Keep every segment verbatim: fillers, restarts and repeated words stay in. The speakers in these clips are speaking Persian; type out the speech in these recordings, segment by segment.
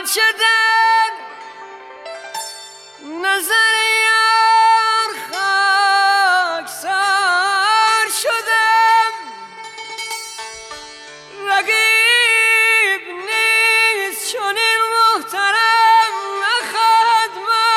شدن نظر یار خاکسار شدم رقیب نیست چنین محترم نخواهد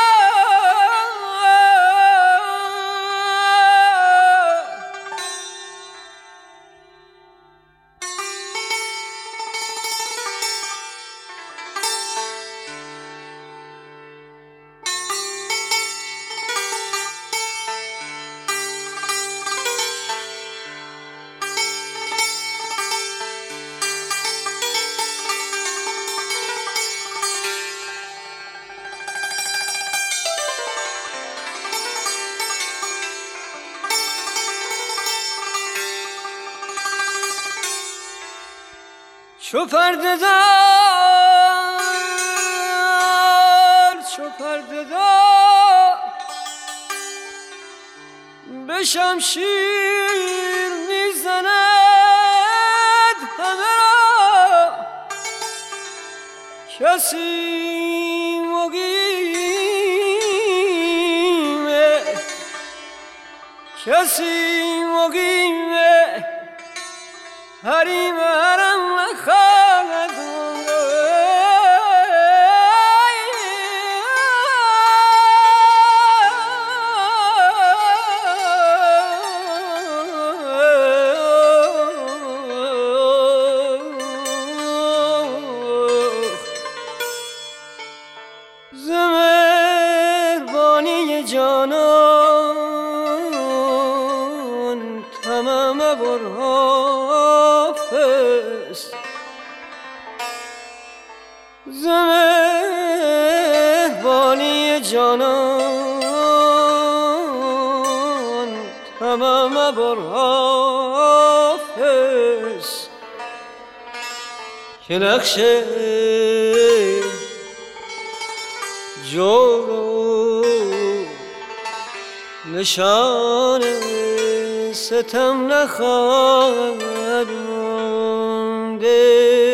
چو پرده دار چو پرده دار به شمشیر میزند همه را کسی مقیمه کسی مقیمه حریم حرم نخواهد ز مهربانی جانان تمام برحافظ ز مهربانی جانان تمام برحافظ که نقش جور نشان ستم نخواهد مانده